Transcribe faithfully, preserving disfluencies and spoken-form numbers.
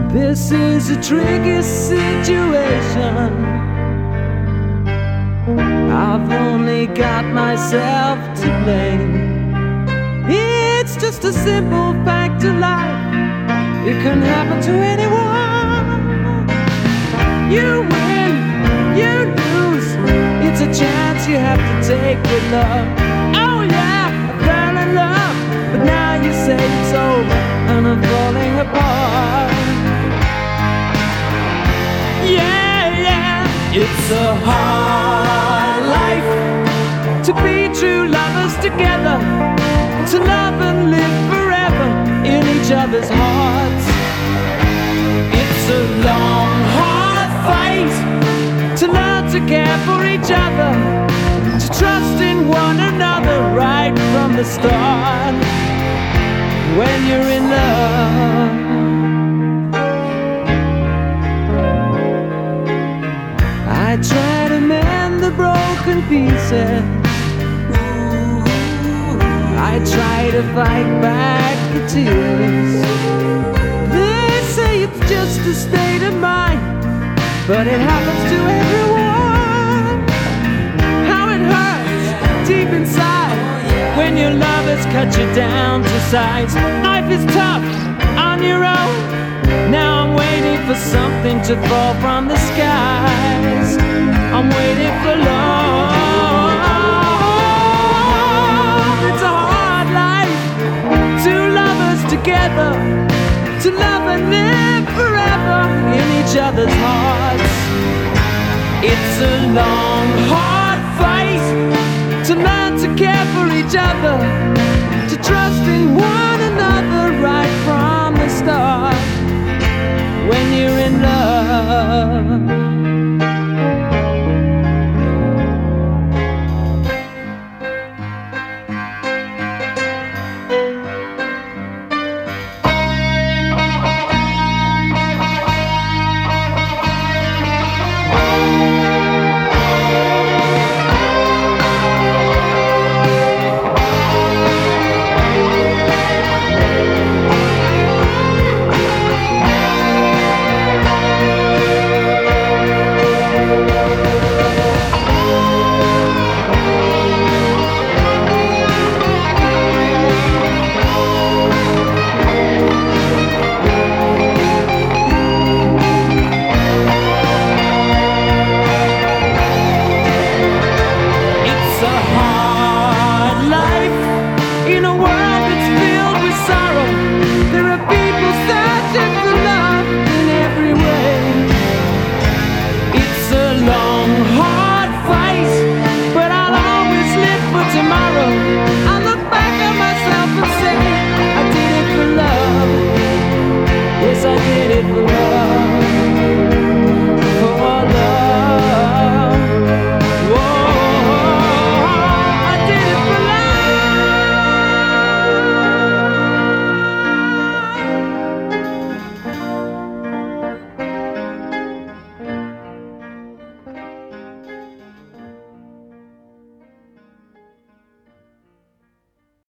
This is a tricky situation. I've only got myself to blame. It's just a simple fact of life. It can happen to anyone. You win, you lose. It's a chance you have to take with love. Oh yeah, I fell in love, but now you say it's over and I'm falling apart. Yeah, yeah, it's a hard life to be true lovers together, to love and live forever in each other's hearts. It's a long, hard fight to learn to care for each other, to trust in one another right from the start. When you're in love, I try to mend the broken pieces. I try to fight back the tears. They say it's just a state of mind, but it happens to everyone. How it hurts deep inside when your lovers cut you down to size. Life is tough on your own. Now I'm waiting for something to fall from the skies. I'm waiting for love. It's a hard life, two lovers together, to love and live forever in each other's hearts. It's a long, hard fight to learn to care for each other, to trust in one